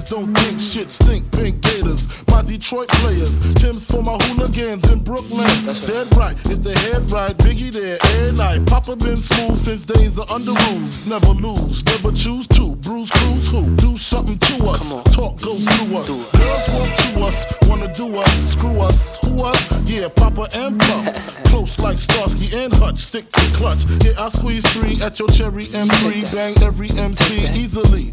don't think shit stink, pink gators. My Detroit players, Tim's for my hooligans in Brooklyn. Dead right, if the head right, Biggie there every night. Papa been smooth since days of under rules. Never lose, never choose to. Bruise, cruise, who? Do something to us. Talk, go through us. Girls want to us, wanna do us. Screw us, who us? Yeah, Papa and Puff. Close like Starsky and Hutch, stick to clutch. Yeah, I squeeze 3 at your cherry M3. Bang every MC easily.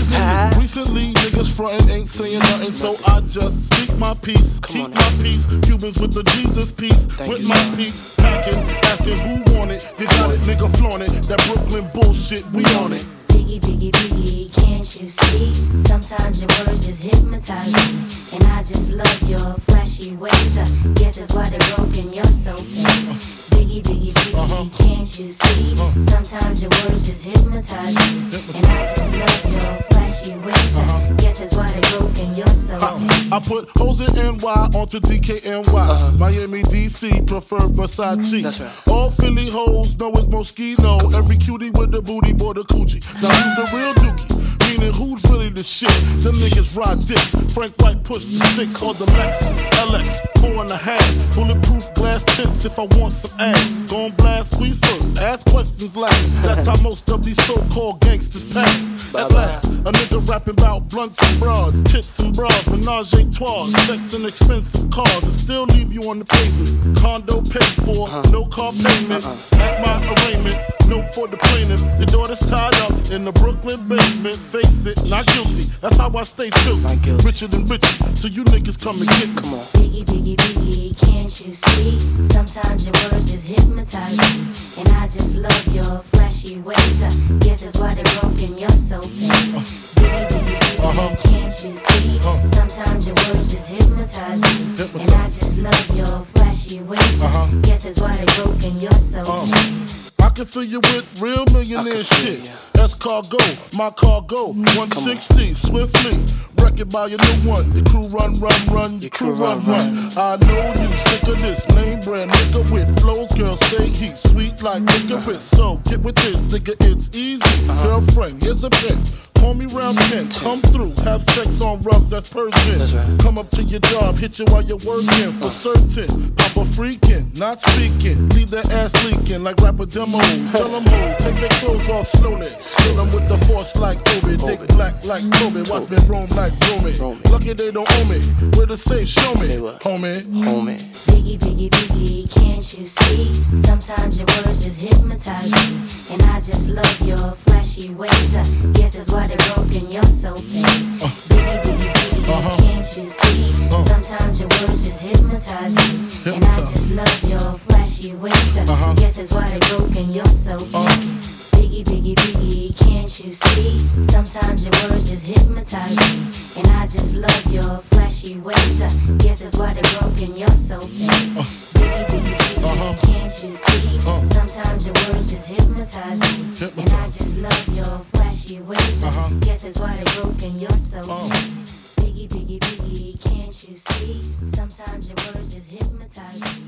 Recently, niggas frontin' ain't saying nothing, so I just speak my peace. Keep my peace. Cubans with the Jesus peace. With my peace. Packing, asking who want it. You got it, nigga, flaunt it. That Brooklyn bullshit, we on it. Biggie, Biggie, Biggie, can't you see? Sometimes your words just hypnotize me. And I just love your flashy ways. Guess that's why they're broken, you're so fake. Biggie, Biggie, Biggie, can't you see? Sometimes your words just hypnotize me. And I just love your flashy ways. Guess that's why they're broken, you're so fake. I put hoes in NY onto DKNY. Miami, DC, prefer Versace. That's right. All Philly hoes know it's Moschino. Every cutie with the booty, boy, the coochie. Now who's the real dookie? Meaning who's really the shit? Them niggas ride dicks. Frank White push the 6 or the Lexus LX 4.5. Bulletproof glass tints if I want some ass. Gon' blast, squeeze first, ask questions last. That's how most of these so-called gangsters pass. At last, a nigga rapping about blunts and broads, tits and bras, menage a trois, sex and expensive cars, and still leave you on the pavement. Condo paid for, no car payment. At my arraignment, note for the plaintiff. Your daughter's tied up in the Brooklyn basement. Face it, not guilty. That's how I stay still. Richer than richer, so you niggas come and get me. Biggie, Biggie, Biggie, can't you see? Sometimes your words just hypnotize me. And I just love your flashy ways. Guess that's why they're broken, you're so fake. Biggie, Biggie, Biggie, can't you see? Sometimes your words just hypnotize me. And I just love your flashy ways. Guess that's why they're broken, you're so fake. I can fill you with real millionaire shit. That's cargo, my cargo. 160, swiftly. Wreck it by your new one. Your crew run, your crew run. I know you sick of this name brand nigga with flows. Girls say he's sweet like licorice. So get with this, nigga, it's easy. Girlfriend, here's a pen. Call me round 10, come through, have sex on rugs, that's Persian. That's right. Come up to your job, hit you while you're working, for certain. Papa freaking, not speaking, leave that ass leaking like rapper demo. Tell them who, take their clothes off slowly. Kill them with the force like Obi, dick black like Kobe, watch me roam like Romy. Lucky they don't owe me, where to say, show me, homie. Biggie, Biggie, Biggie, can't you see? Sometimes your words just hypnotize me. And I just love your flashy ways. Guess that's why they're broken, you're so fake. Biggie, Biggie, Biggie, can't you see? Sometimes your words just hypnotize me. And I just love your flashy ways. Guess that's why they're broken, you're so fake. Biggie, Biggie, Biggie, can't you see? Sometimes your words just hypnotize me. And I just love your flashy ways. Guess that's why they're broken, you're so fake. Biggie, Biggie, Biggie, can't you see? Sometimes your words just hypnotize me. And I just love your flashy ways. Guess that's why they're broken, you're so fake. Biggie, Biggie, Biggie, can't you see? Sometimes your words just hypnotize me.